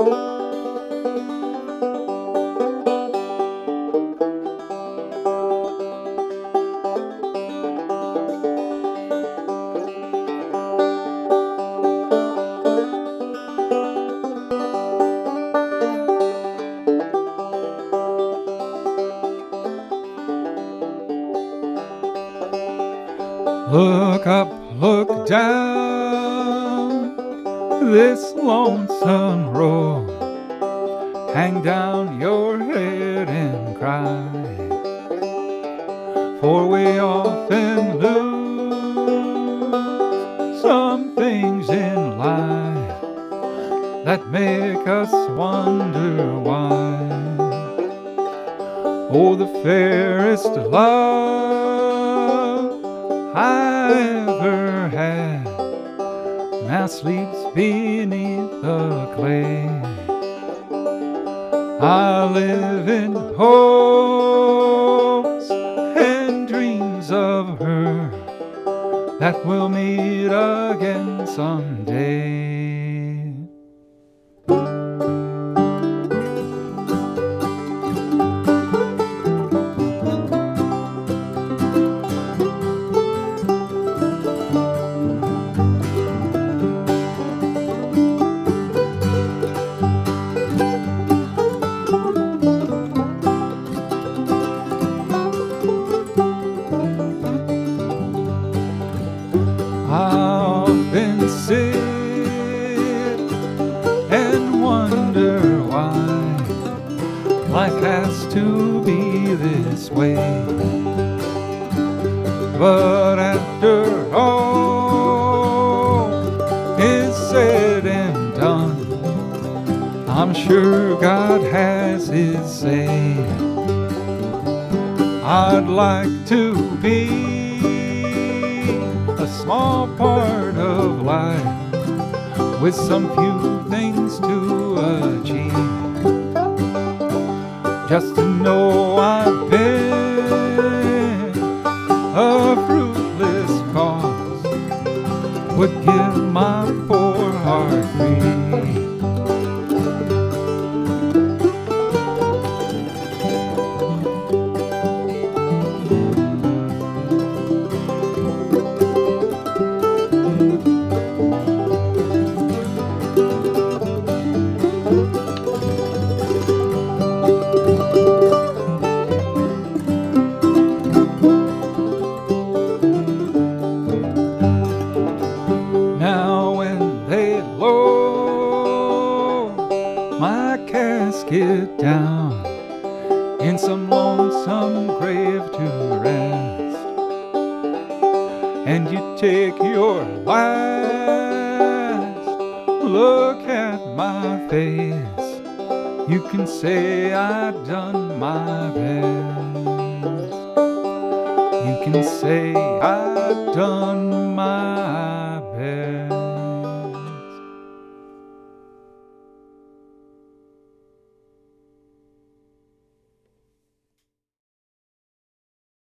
Look up, look down this lonesome road. Hang down your head and cry, for we often lose some things in life that make us wonder why. Oh, the fairest love I ever had now sleeps beneath the clay. I live in hopes and dreams of her that we'll meet again someday. I often sit and wonder why life has to be this way. But after all is said and done, I'm sure God has His say. I'd like to be a small part of life with some few things to achieve. Just to know I've been a fruitless cause would give my poor heart grief. Now when they lower my casket down in some lonesome grave to rest, and you take your last look at my face, you can say I've done my best. You can say I've done my